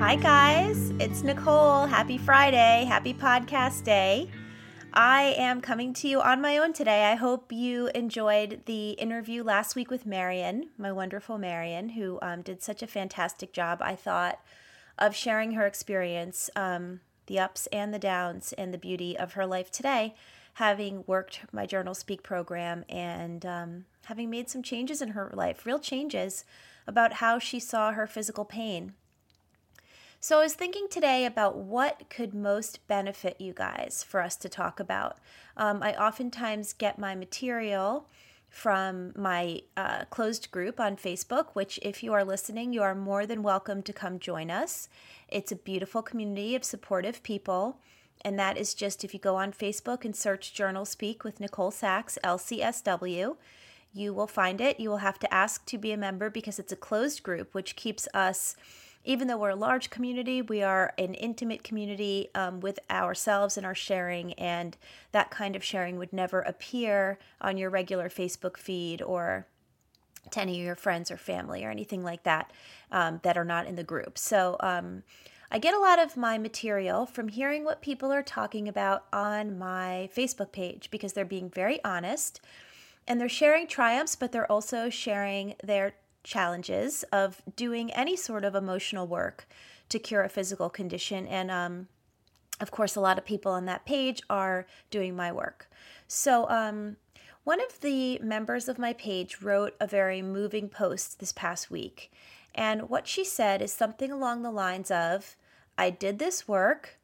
Hi guys, it's Nicole. Happy Friday. Happy podcast day. I am coming to you on my own today. I hope you enjoyed the interview last week with Marion, my wonderful Marion, who did such a fantastic job, I thought, of sharing her experience, the ups and the downs, and the beauty of her life today, having worked my Journal Speak program and having made some changes in her life, real changes about how she saw her physical pain. So I was thinking today about what could most benefit you guys for us to talk about. I oftentimes get my material from my closed group on Facebook, which if you are listening, you are more than welcome to come join us. It's a beautiful community of supportive people. And that is just if you go on Facebook and search Journal Speak with Nicole Sachs, LCSW, you will find it. You will have to ask to be a member because it's a closed group, which keeps us, even though we're a large community, we are an intimate community with ourselves and our sharing, and that kind of sharing would never appear on your regular Facebook feed or to any of your friends or family or anything like that that are not in the group. So I get a lot of my material from hearing what people are talking about on my Facebook page because they're being very honest and they're sharing triumphs, but they're also sharing their challenges of doing any sort of emotional work to cure a physical condition. And of course, a lot of people on that page are doing my work. So one of the members of my page wrote a very moving post this past week. And what she said is something along the lines of, I did this work,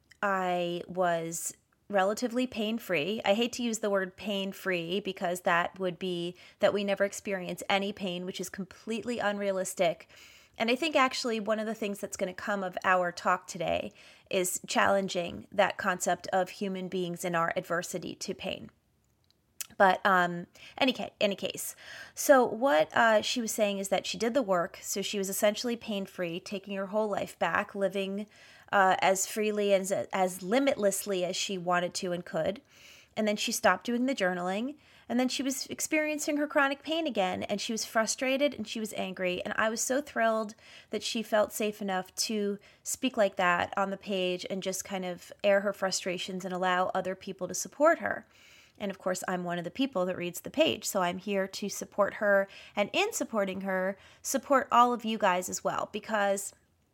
I was relatively pain-free. I hate to use the word pain-free because that would be that we never experience any pain, which is completely unrealistic. And I think actually one of the things that's going to come of our talk today is challenging that concept of human beings in our adversity to pain. But any case, so what she was saying is that she did the work, so she was essentially pain-free, taking her whole life back, living as freely and as limitlessly as she wanted to and could. And then she stopped doing the journaling, and then she was experiencing her chronic pain again, and she was frustrated and she was angry. And I was so thrilled that she felt safe enough to speak like that on the page and just kind of air her frustrations and allow other people to support her. And of course, I'm one of the people that reads the page, so I'm here to support her, and in supporting her, support all of you guys as well, because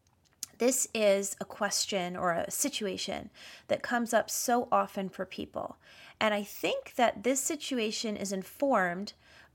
this is a question or a situation that comes up so often for people. And I think that this situation is informed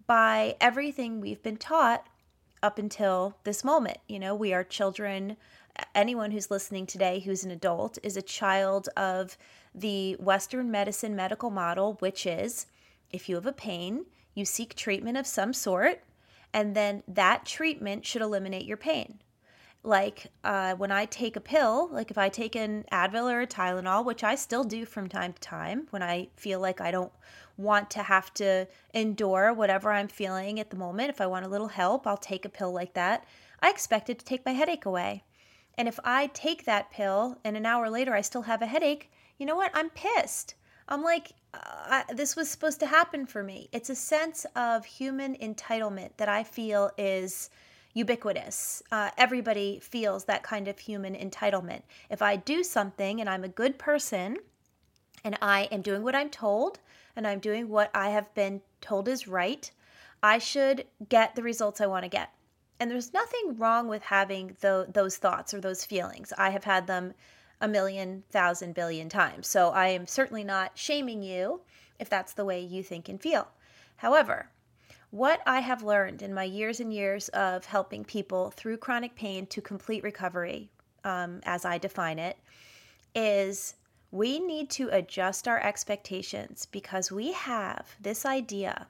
by everything we've been taught up until this moment. You know, we are children. Anyone who's listening today who's an adult is a child of the Western medicine medical model, which is if you have a pain, you seek treatment of some sort, and then that treatment should eliminate your pain. Like when I take a pill, like if I take an Advil or a Tylenol, which I still do from time to time when I feel like I don't want to have to endure whatever I'm feeling at the moment. If I want a little help, I'll take a pill like that. I expect it to take my headache away. And if I take that pill and an hour later I still have a headache, you know what? I'm pissed. I'm like, this was supposed to happen for me. It's a sense of human entitlement that I feel is ubiquitous. Everybody feels that kind of human entitlement. If I do something and I'm a good person and I am doing what I'm told and I'm doing what I have been told is right, I should get the results I want to get. And there's nothing wrong with having those thoughts or those feelings. I have had them a million, thousand, billion times. So I am certainly not shaming you if that's the way you think and feel. However, what I have learned in my years and years of helping people through chronic pain to complete recovery, as I define it, is we need to adjust our expectations because we have this idea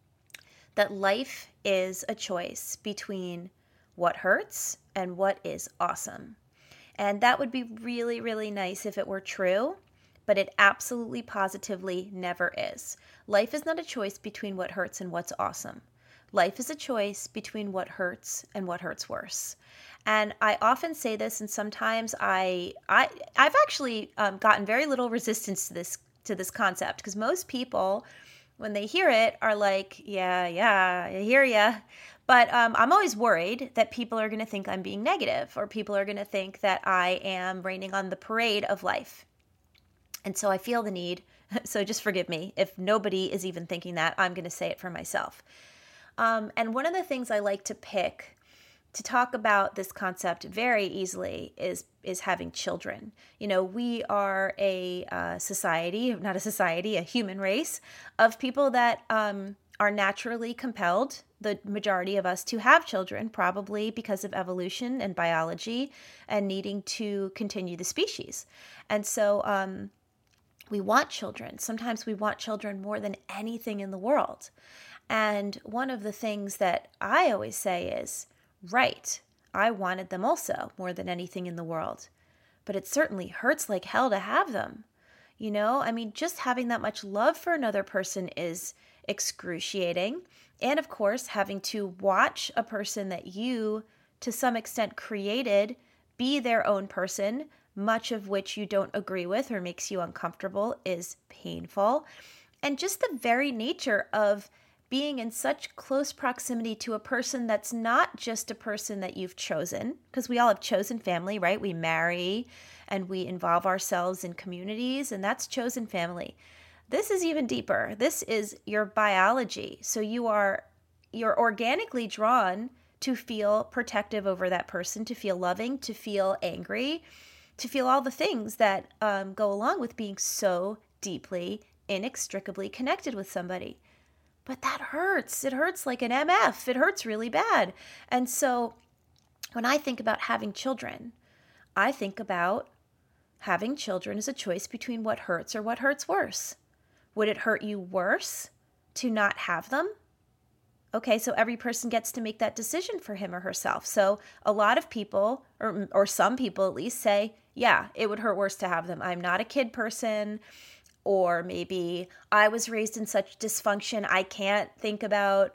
that life is a choice between what hurts and what is awesome. And that would be really, really nice if it were true, but it absolutely positively never is. Life is not a choice between what hurts and what's awesome. Life is a choice between what hurts and what hurts worse. And I often say this, and sometimes I've actually gotten very little resistance to this concept because most people when they hear it, are like, yeah, I hear ya. But I'm always worried that people are going to think I'm being negative, or people are going to think that I am raining on the parade of life. And so I feel the need. So just forgive me if nobody is even thinking that. I'm going to say it for myself. And one of the things I like to pick to talk about this concept very easily is having children. You know, we are a human race of people that are naturally compelled, the majority of us, to have children, probably because of evolution and biology and needing to continue the species. And so we want children. Sometimes we want children more than anything in the world. And one of the things that I always say is, right, I wanted them also more than anything in the world. But it certainly hurts like hell to have them. You know, I mean, just having that much love for another person is excruciating. And of course, having to watch a person that you, to some extent, created be their own person, much of which you don't agree with or makes you uncomfortable, is painful. And just the very nature of being in such close proximity to a person that's not just a person that you've chosen, because we all have chosen family, right? We marry and we involve ourselves in communities, and that's chosen family. This is even deeper. This is your biology. So you're organically drawn to feel protective over that person, to feel loving, to feel angry, to feel all the things that go along with being so deeply, inextricably connected with somebody. But that hurts. It hurts like an MF. It hurts really bad. And so when I think about having children, I think about having children as a choice between what hurts or what hurts worse. Would it hurt you worse to not have them? Okay, so every person gets to make that decision for him or herself. So a lot of people, or some people at least, say, yeah, it would hurt worse to have them. I'm not a kid person. Or maybe I was raised in such dysfunction, I can't think about,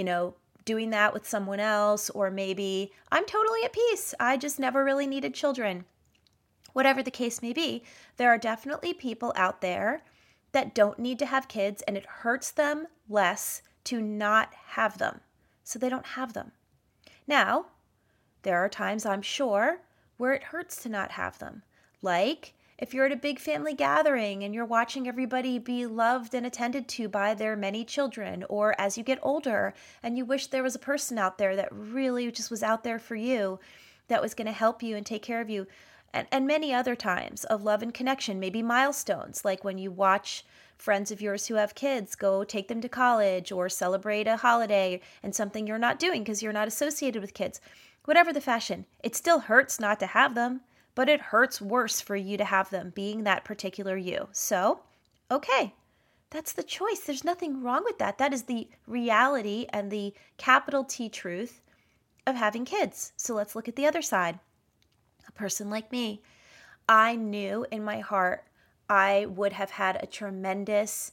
doing that with someone else. Or maybe I'm totally at peace. I just never really needed children. Whatever the case may be, there are definitely people out there that don't need to have kids, and it hurts them less to not have them. So they don't have them. Now, there are times, I'm sure, where it hurts to not have them. Like if you're at a big family gathering and you're watching everybody be loved and attended to by their many children, or as you get older and you wish there was a person out there that really just was out there for you, that was going to help you and take care of you, and many other times of love and connection, maybe milestones, like when you watch friends of yours who have kids go take them to college or celebrate a holiday and something you're not doing because you're not associated with kids. Whatever the fashion, it still hurts not to have them. But it hurts worse for you to have them, being that particular you. So, okay, that's the choice. There's nothing wrong with that. That is the reality and the capital T truth of having kids. So let's look at the other side. A person like me, I knew in my heart I would have had a tremendous,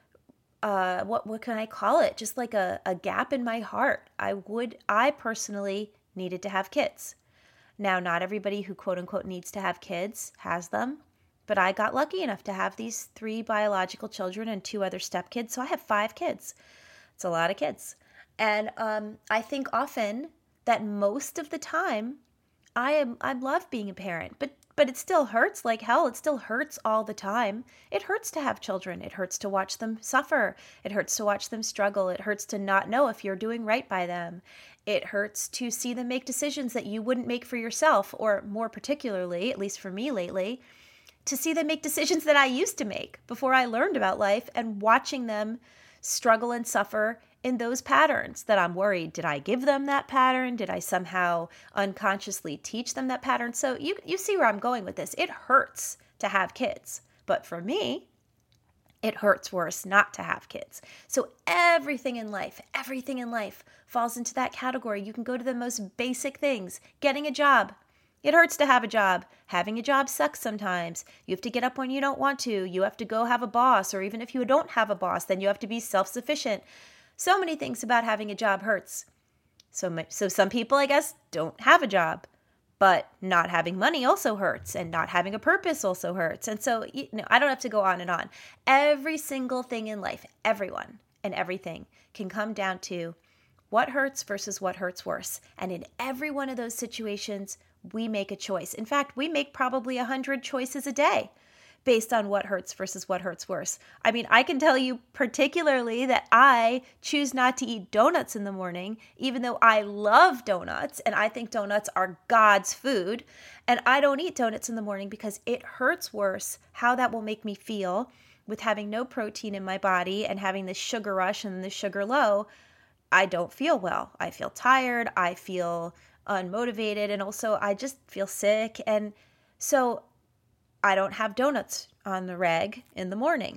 what can I call it? Just like a gap in my heart. I personally needed to have kids. Now, not everybody who quote unquote needs to have kids has them, but I got lucky enough to have these 3 biological children and 2 other stepkids. So I have 5 kids. It's a lot of kids. And I think often that most of the time I love being a parent, but it still hurts like hell. It still hurts all the time. It hurts to have children. It hurts to watch them suffer. It hurts to watch them struggle. It hurts to not know if you're doing right by them. It hurts to see them make decisions that you wouldn't make for yourself, or more particularly, at least for me lately, to see them make decisions that I used to make before I learned about life, and watching them struggle and suffer in those patterns that I'm worried, did I give them that pattern? Did I somehow unconsciously teach them that pattern? So you see where I'm going with this. It hurts to have kids, but for me, it hurts worse not to have kids. So everything in life falls into that category. You can go to the most basic things. Getting a job. It hurts to have a job. Having a job sucks sometimes. You have to get up when you don't want to. You have to go have a boss, or even if you don't have a boss, then you have to be self-sufficient. So many things about having a job hurts. So some people, I guess, don't have a job. But not having money also hurts, and not having a purpose also hurts. And so, I don't have to go on and on. Every single thing in life, everyone and everything can come down to what hurts versus what hurts worse. And in every one of those situations, we make a choice. In fact, we make probably 100 choices a day based on what hurts versus what hurts worse. I mean, I can tell you particularly that I choose not to eat donuts in the morning, even though I love donuts and I think donuts are God's food. And I don't eat donuts in the morning because it hurts worse how that will make me feel with having no protein in my body and having this sugar rush and the sugar low. I don't feel well. I feel tired. I feel unmotivated. And also I just feel sick. And so I don't have donuts on the reg in the morning.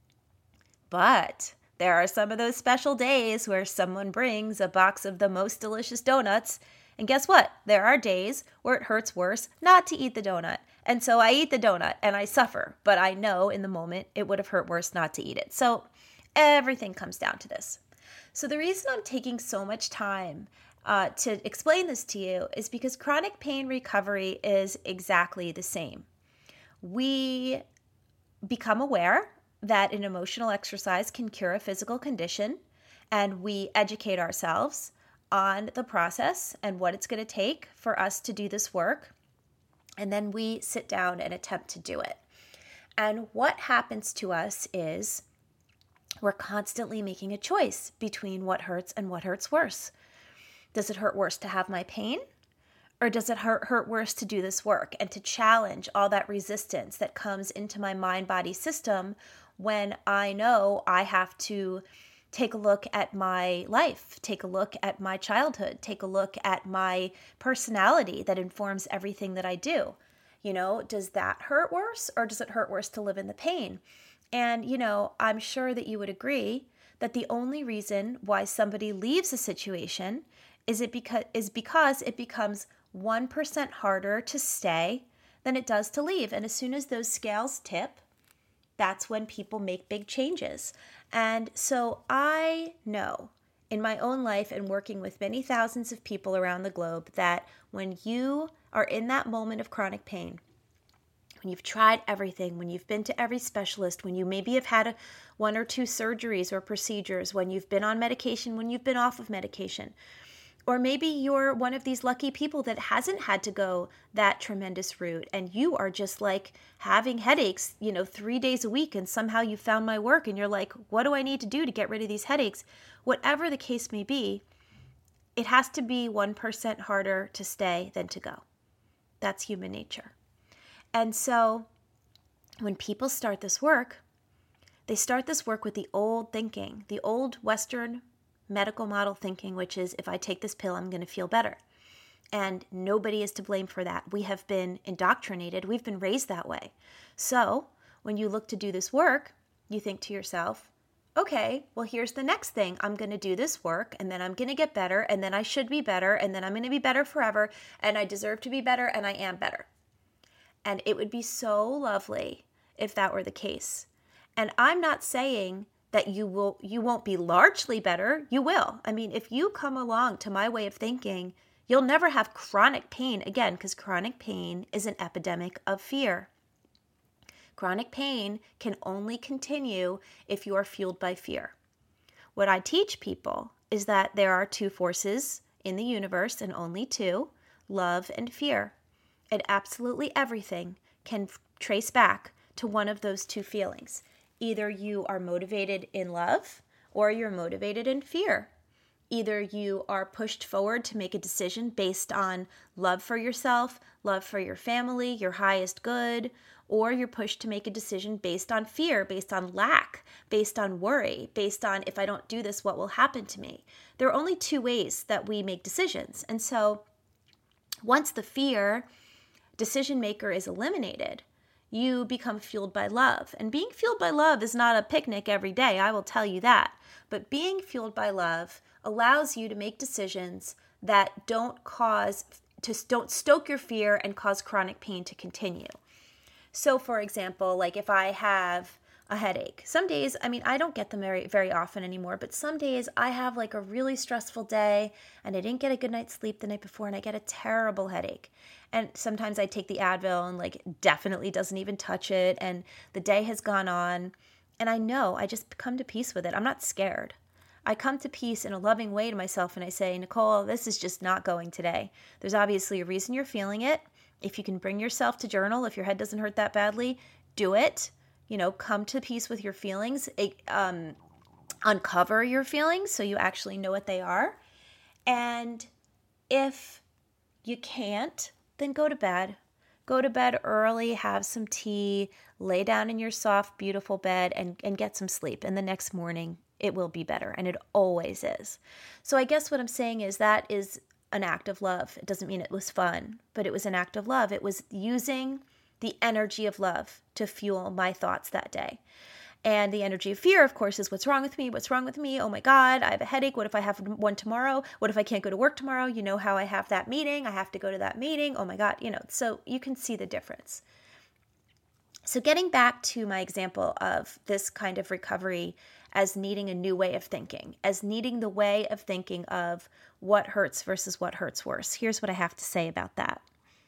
But there are some of those special days where someone brings a box of the most delicious donuts. And guess what? There are days where it hurts worse not to eat the donut. And so I eat the donut and I suffer. But I know in the moment it would have hurt worse not to eat it. So everything comes down to this. So the reason I'm taking so much time to explain this to you is because chronic pain recovery is exactly the same. We become aware that an emotional exercise can cure a physical condition, and we educate ourselves on the process and what it's going to take for us to do this work, and then we sit down and attempt to do it. And what happens to us is we're constantly making a choice between what hurts and what hurts worse. Does it hurt worse to have my pain? Or does it hurt worse to do this work and to challenge all that resistance that comes into my mind-body system when I know I have to take a look at my life, take a look at my childhood, take a look at my personality that informs everything that I do? Does that hurt worse, or does it hurt worse to live in the pain? And, I'm sure that you would agree that the only reason why somebody leaves a situation is because it becomes 1% harder to stay than it does to leave. And as soon as those scales tip, that's when people make big changes. And so I know in my own life and working with many thousands of people around the globe that when you are in that moment of chronic pain, when you've tried everything, when you've been to every specialist, when you maybe have had one or two surgeries or procedures, when you've been on medication, when you've been off of medication, or maybe you're one of these lucky people that hasn't had to go that tremendous route and you are just like having headaches, 3 days a week, and somehow you found my work and you're like, what do I need to do to get rid of these headaches? Whatever the case may be, it has to be 1% harder to stay than to go. That's human nature. And so when people start this work, they start this work with the old thinking, the old Western medical model thinking, which is if I take this pill, I'm going to feel better. And nobody is to blame for that. We have been indoctrinated. We've been raised that way. So when you look to do this work, you think to yourself, okay, well, here's the next thing. I'm going to do this work, and then I'm going to get better, and then I should be better, and then I'm going to be better forever, and I deserve to be better, and I am better. And it would be so lovely if that were the case. And I'm not saying that you won't be largely better. You will. I mean, if you come along to my way of thinking, you'll never have chronic pain again, because chronic pain is an epidemic of fear. Chronic pain can only continue if you are fueled by fear. What I teach people is that there are two forces in the universe, and only two, love and fear. And absolutely everything can trace back to one of those two feelings. Either you are motivated in love or you're motivated in fear. Either you are pushed forward to make a decision based on love for yourself, love for your family, your highest good, or you're pushed to make a decision based on fear, based on lack, based on worry, based on if I don't do this, what will happen to me? There are only two ways that we make decisions. And so once the fear decision maker is eliminated, you become fueled by love. And being fueled by love is not a picnic every day, I will tell you that. But being fueled by love allows you to make decisions that don't stoke your fear and cause chronic pain to continue. So for example, like if I have a headache. Some days, I mean, I don't get them very, very often anymore, but some days I have like a really stressful day and I didn't get a good night's sleep the night before and I get a terrible headache. And sometimes I take the Advil and like definitely doesn't even touch it. And the day has gone on and I know I just come to peace with it. I'm not scared. I come to peace in a loving way to myself and I say, Nicole, this is just not going today. There's obviously a reason you're feeling it. If you can bring yourself to journal, if your head doesn't hurt that badly, do it. Come to peace with your feelings, uncover your feelings so you actually know what they are. And if you can't, then go to bed. Go to bed early, have some tea, lay down in your soft, beautiful bed and get some sleep. And the next morning, it will be better. And it always is. So I guess what I'm saying is that is an act of love. It doesn't mean it was fun, but it was an act of love. It was using the energy of love to fuel my thoughts that day. And the energy of fear, of course, is what's wrong with me? What's wrong with me? Oh my God, I have a headache. What if I have one tomorrow? What if I can't go to work tomorrow? You know how I have that meeting. I have to go to that meeting. Oh my God, so you can see the difference. So getting back to my example of this kind of recovery as needing a new way of thinking, as needing the way of thinking of what hurts versus what hurts worse. Here's what I have to say about that.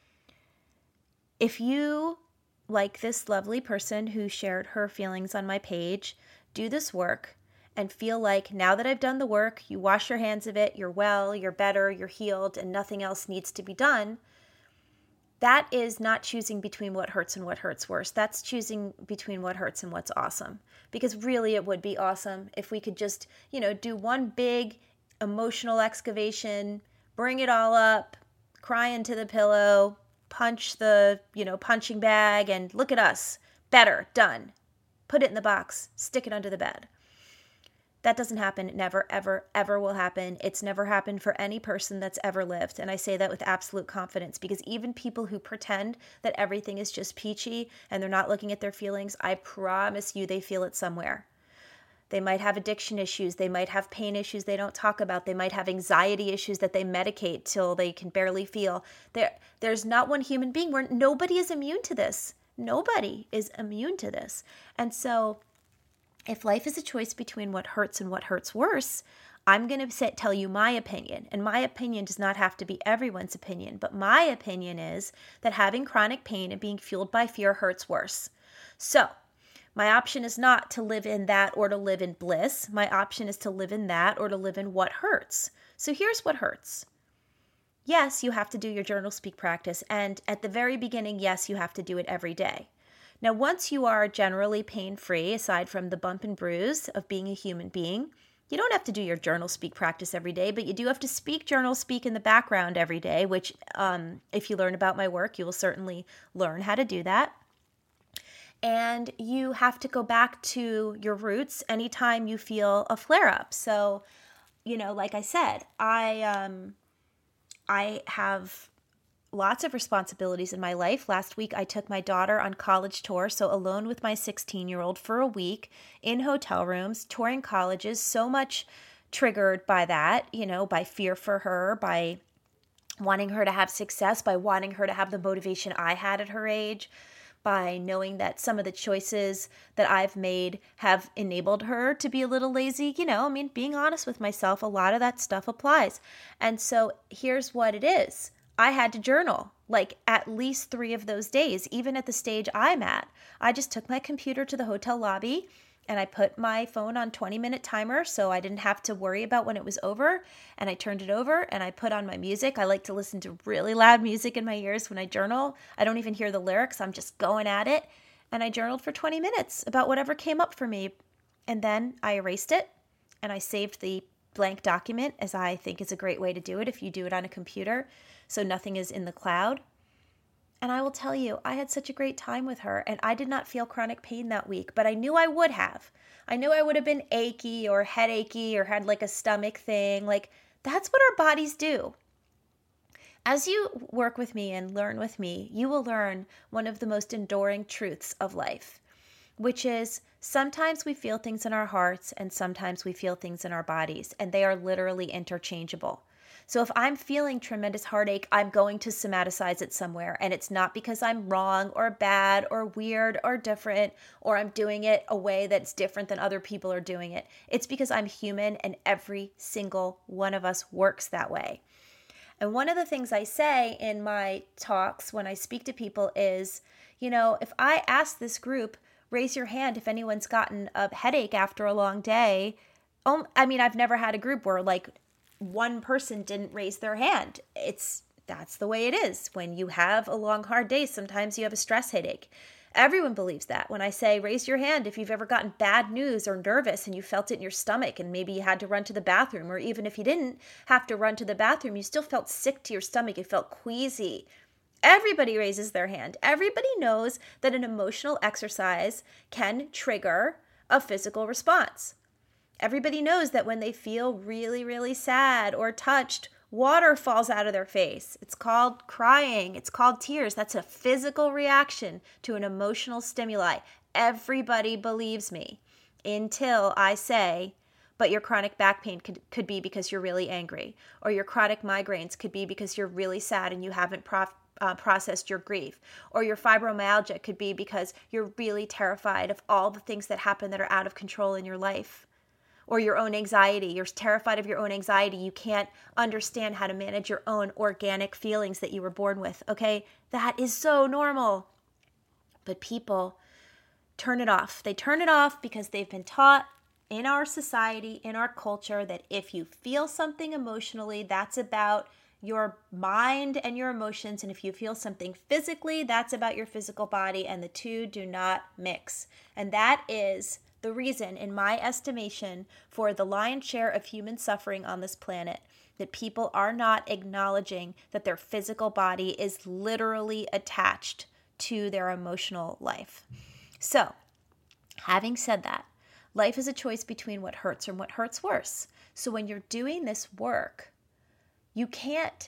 If you, like this lovely person who shared her feelings on my page, do this work and feel like now that I've done the work, you wash your hands of it, you're well, you're better, you're healed, and nothing else needs to be done, that is not choosing between what hurts and what hurts worse. That's choosing between what hurts and what's awesome. Because really it would be awesome if we could just, do one big emotional excavation, bring it all up, cry into the pillow, punch the, punching bag and look at us. Better, done. Put it in the box, stick it under the bed. That doesn't happen. It never, ever, ever will happen. It's never happened for any person that's ever lived. And I say that with absolute confidence because even people who pretend that everything is just peachy and they're not looking at their feelings, I promise you they feel it somewhere. They might have addiction issues. They might have pain issues they don't talk about. They might have anxiety issues that they medicate till they can barely feel. There's not one human being where nobody is immune to this. Nobody is immune to this. And so if life is a choice between what hurts and what hurts worse, I'm going to tell you my opinion. And my opinion does not have to be everyone's opinion. But my opinion is that having chronic pain and being fueled by fear hurts worse. So my option is not to live in that or to live in bliss. My option is to live in that or to live in what hurts. So here's what hurts. Yes, you have to do your journal speak practice. And at the very beginning, yes, you have to do it every day. Now, once you are generally pain-free, aside from the bump and bruise of being a human being, you don't have to do your journal speak practice every day, but you do have to speak journal speak in the background every day, which if you learn about my work, you will certainly learn how to do that. And you have to go back to your roots anytime you feel a flare-up. So, like I said, I have lots of responsibilities in my life. Last week, I took my daughter on college tour, so alone with my 16-year-old for a week in hotel rooms, touring colleges, so much triggered by that, by fear for her, by wanting her to have success, by wanting her to have the motivation I had at her age, by knowing that some of the choices that I've made have enabled her to be a little lazy. Being honest with myself, a lot of that stuff applies. And so here's what it is. I had to journal like at least 3 of those days, even at the stage I'm at. I just took my computer to the hotel lobby and I put my phone on 20-minute timer so I didn't have to worry about when it was over. And I turned it over and I put on my music. I like to listen to really loud music in my ears when I journal. I don't even hear the lyrics. I'm just going at it. And I journaled for 20 minutes about whatever came up for me. And then I erased it and I saved the blank document, as I think is a great way to do it if you do it on a computer, so nothing is in the cloud. And I will tell you, I had such a great time with her, and I did not feel chronic pain that week, but I knew I would have. I knew I would have been achy or headachy or had like a stomach thing. Like, that's what our bodies do. As you work with me and learn with me, you will learn one of the most enduring truths of life, which is sometimes we feel things in our hearts and sometimes we feel things in our bodies, and they are literally interchangeable. So if I'm feeling tremendous heartache, I'm going to somaticize it somewhere. And it's not because I'm wrong or bad or weird or different, or I'm doing it a way that's different than other people are doing it. It's because I'm human, and every single one of us works that way. And one of the things I say in my talks when I speak to people is, if I ask this group, raise your hand if anyone's gotten a headache after a long day. I've never had a group where like one person didn't raise their hand. That's the way it is. When you have a long, hard day, sometimes you have a stress headache. Everyone believes that. When I say raise your hand if you've ever gotten bad news or nervous and you felt it in your stomach and maybe you had to run to the bathroom, or even if you didn't have to run to the bathroom, you still felt sick to your stomach, you felt queasy. Everybody raises their hand. Everybody knows that an emotional exercise can trigger a physical response. Everybody knows that when they feel really, really sad or touched, water falls out of their face. It's called crying. It's called tears. That's a physical reaction to an emotional stimuli. Everybody believes me until I say, but your chronic back pain could be because you're really angry, or your chronic migraines could be because you're really sad and you haven't processed your grief, or your fibromyalgia could be because you're really terrified of all the things that happen that are out of control in your life. Or your own anxiety. You're terrified of your own anxiety. You can't understand how to manage your own organic feelings that you were born with. Okay? That is so normal. But people turn it off. They turn it off because they've been taught in our society, in our culture, that if you feel something emotionally, that's about your mind and your emotions. And if you feel something physically, that's about your physical body. And the two do not mix. And that is the reason, in my estimation, for the lion's share of human suffering on this planet, that people are not acknowledging that their physical body is literally attached to their emotional life. So, having said that, life is a choice between what hurts and what hurts worse. So when you're doing this work, you can't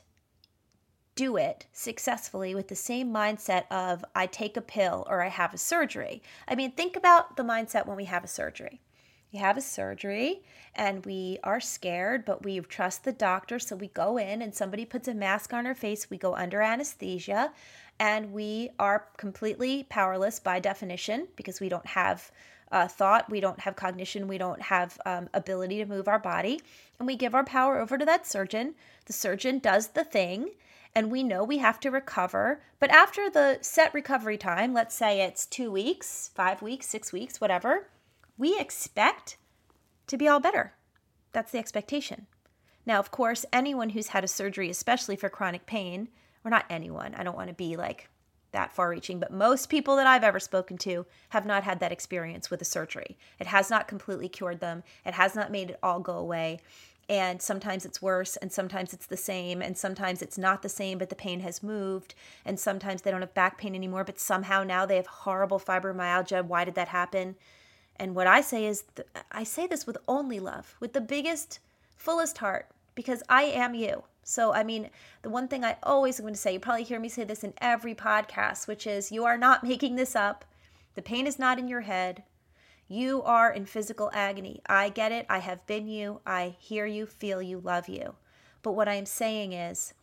do it successfully with the same mindset of I take a pill or I have a surgery. Think about the mindset when we have a surgery. We have a surgery and we are scared, but we trust the doctor. So we go in and somebody puts a mask on our face. We go under anesthesia and we are completely powerless by definition because we don't have thought, we don't have cognition, we don't have ability to move our body. And we give our power over to that surgeon. The surgeon does the thing. And we know we have to recover. But after the set recovery time, let's say it's 2 weeks, 5 weeks, 6 weeks, whatever, we expect to be all better. That's the expectation. Now, of course, anyone who's had a surgery, especially for chronic pain, or not anyone, I don't want to be like that far-reaching, but most people that I've ever spoken to have not had that experience with a surgery. It has not completely cured them. It has not made it all go away. And sometimes it's worse, and sometimes it's the same, and sometimes it's not the same, but the pain has moved, and sometimes they don't have back pain anymore, but somehow now they have horrible fibromyalgia. Why did that happen? And what I say is, I say this with only love, with the biggest, fullest heart, because I am you. So, the one thing I always am going to say, you probably hear me say this in every podcast, which is you are not making this up. The pain is not in your head. You are in physical agony. I get it. I have been you. I hear you, feel you, love you. But what I'm saying is,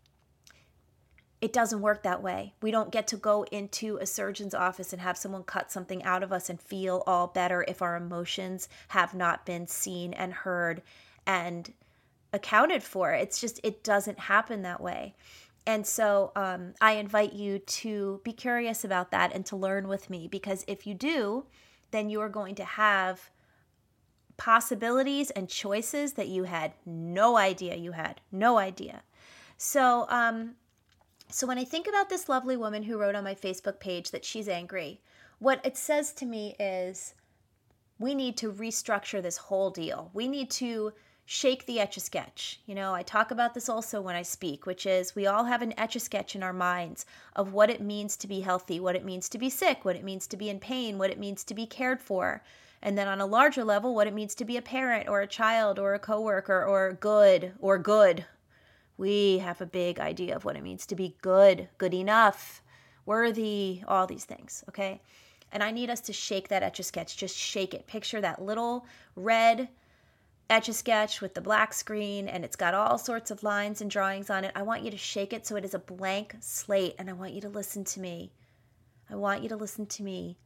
it doesn't work that way. We don't get to go into a surgeon's office and have someone cut something out of us and feel all better if our emotions have not been seen and heard and accounted for. It doesn't happen that way. And so I invite you to be curious about that and to learn with me, because if you do, then you are going to have possibilities and choices that you had no idea you had. No idea. So when I think about this lovely woman who wrote on my Facebook page that she's angry, what it says to me is we need to restructure this whole deal. We need to shake the Etch-a-Sketch. I talk about this also when I speak, which is we all have an Etch-a-Sketch in our minds of what it means to be healthy, what it means to be sick, what it means to be in pain, what it means to be cared for. And then on a larger level, what it means to be a parent or a child or a coworker or good. We have a big idea of what it means to be good, good enough, worthy, all these things, okay? And I need us to shake that Etch-a-Sketch, just shake it. Picture that little red Etch-a-Sketch with the black screen, and it's got all sorts of lines and drawings on it. I want you to shake it so it is a blank slate, and I want you to listen to me. I want you to listen to me.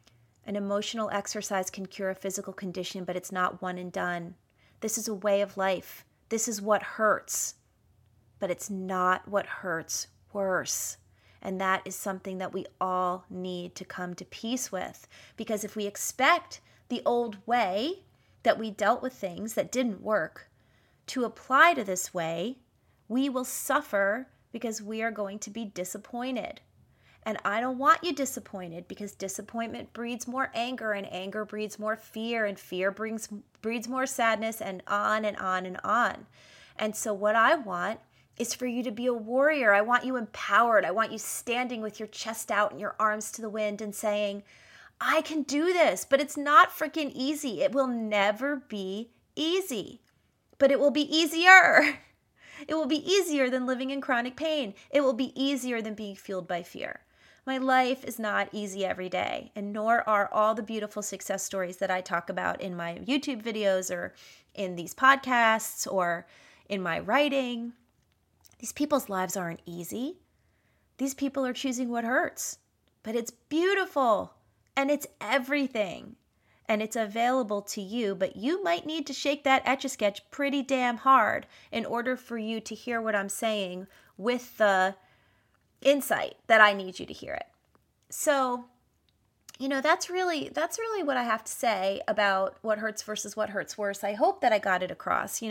An emotional exercise can cure a physical condition, but it's not one and done. This is a way of life. This is what hurts, but it's not what hurts worse. And that is something that we all need to come to peace with. Because if we expect the old way that we dealt with things that didn't work to apply to this way, we will suffer because we are going to be disappointed. And I don't want you disappointed, because disappointment breeds more anger, and anger breeds more fear, and fear breeds more sadness, and on and on and on. And so what I want is for you to be a warrior. I want you empowered. I want you standing with your chest out and your arms to the wind and saying, I can do this, but it's not freaking easy. It will never be easy, but it will be easier. It will be easier than living in chronic pain. It will be easier than being fueled by fear. My life is not easy every day, and nor are all the beautiful success stories that I talk about in my YouTube videos or in these podcasts or in my writing. These people's lives aren't easy. These people are choosing what hurts, but it's beautiful and it's everything, and it's available to you, but you might need to shake that Etch-a-Sketch pretty damn hard in order for you to hear what I'm saying with the insight that I need you to hear it. So, that's really what I have to say about what hurts versus what hurts worse. I hope that I got it across.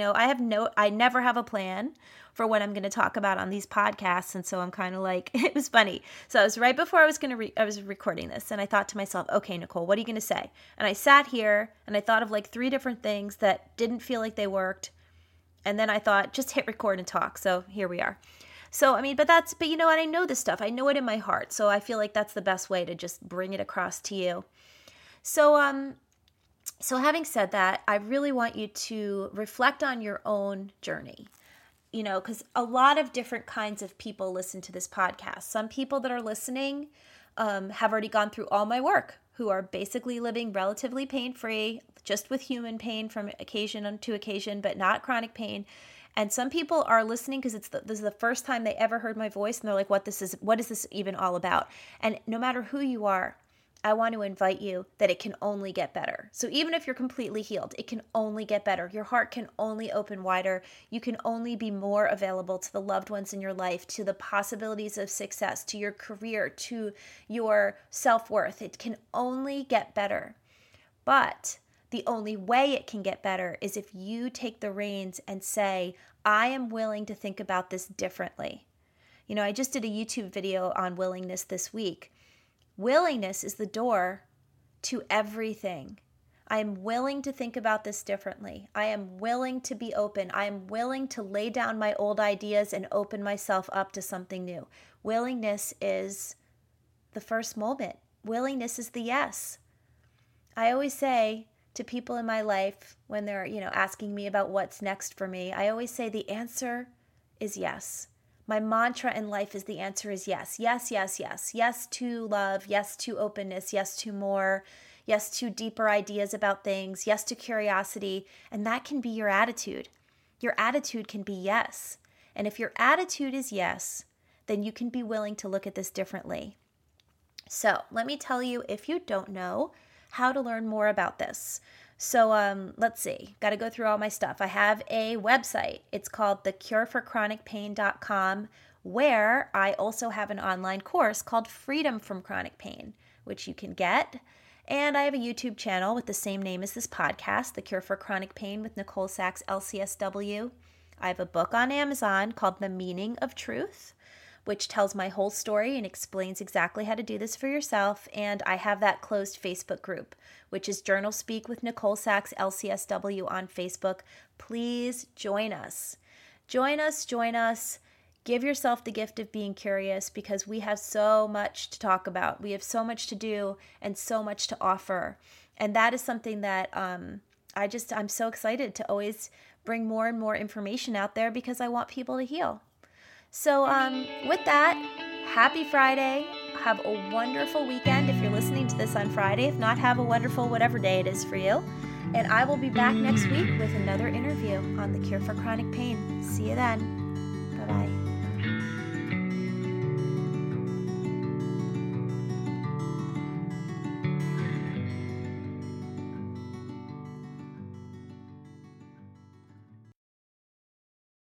I never have a plan for what I'm going to talk about on these podcasts, and so I'm kind of like, it was funny. So it was right before I was recording this, and I thought to myself, okay, Nicole, what are you going to say? And I sat here and I thought of like 3 different things that didn't feel like they worked, and then I thought, just hit record and talk. So here we are. So, but you know what? I know this stuff. I know it in my heart. So I feel like that's the best way to just bring it across to you. So, having said that, I really want you to reflect on your own journey, because a lot of different kinds of people listen to this podcast. Some people that are listening have already gone through all my work, who are basically living relatively pain-free, just with human pain from occasion to occasion, but not chronic pain. And some people are listening because this is the first time they ever heard my voice, and they're like, what is this even all about? And no matter who you are, I want to invite you that it can only get better. So even if you're completely healed, it can only get better. Your heart can only open wider. You can only be more available to the loved ones in your life, to the possibilities of success, to your career, to your self-worth. It can only get better. But the only way it can get better is if you take the reins and say, I am willing to think about this differently. I just did a YouTube video on willingness this week. Willingness is the door to everything. I am willing to think about this differently. I am willing to be open. I am willing to lay down my old ideas and open myself up to something new. Willingness is the first moment. Willingness is the yes. I always say to people in my life when they're, asking me about what's next for me, I always say the answer is yes. My mantra in life is the answer is yes. Yes, yes, yes. Yes to love. Yes to openness. Yes to more. Yes to deeper ideas about things. Yes to curiosity. And that can be your attitude. Your attitude can be yes. And if your attitude is yes, then you can be willing to look at this differently. So let me tell you, if you don't know, how to learn more about this. So let's see. Got to go through all my stuff. I have a website. It's called thecureforchronicpain.com, where I also have an online course called Freedom from Chronic Pain, which you can get. And I have a YouTube channel with the same name as this podcast, The Cure for Chronic Pain with Nicole Sachs, LCSW. I have a book on Amazon called The Meaning of Truth, which tells my whole story and explains exactly how to do this for yourself. And I have that closed Facebook group, which is Journal Speak with Nicole Sachs, LCSW on Facebook. Please join us. Join us. Give yourself the gift of being curious, because we have so much to talk about. We have so much to do and so much to offer. And that is something that I'm so excited to always bring more and more information out there, because I want people to heal. So with that, happy Friday. Have a wonderful weekend if you're listening to this on Friday. If not, have a wonderful whatever day it is for you. And I will be back next week with another interview on the cure for chronic pain. See you then. Bye-bye.